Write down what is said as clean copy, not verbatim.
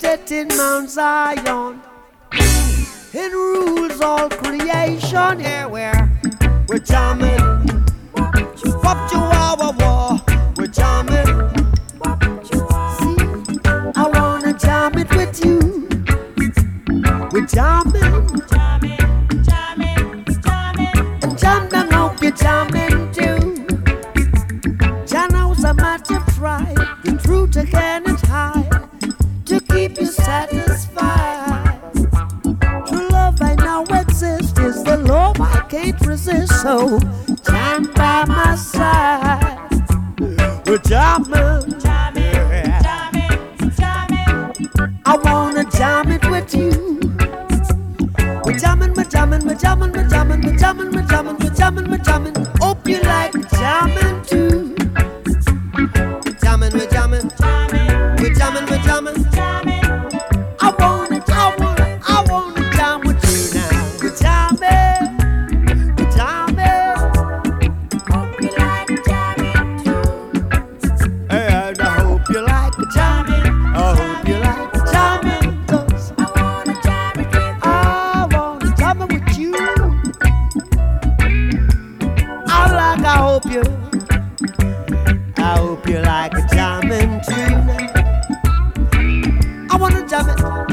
set in Mount Zion. It rules all creation. Yeah, we're jamming. Wop chihuahua war. We're jamming. See, I wanna jam it with you. We're jamming. And jam down, hope you're jamming too. Janos a matter of try. The truth again is high to keep you satisfied. True love I know exists is the love I can't resist. So jam by my side. We're jamming. I wanna jam it with you. We're jamming, we're jamming, we're jamming, we're jamming, we're jamming, we're jamming, we're jamming, we're jamming. Hope you like jamming too. We're jamming, we're jamming, we're jamming, we're jamming. I wanna jam with you now. We're jamming, we're jamming. Hope you like jamming too. And I hope you like jamming. I hope you like jamming. 'Cause I wanna jam it with you. I wanna jam it with you. I hope you like jamming too. I wanna jam it.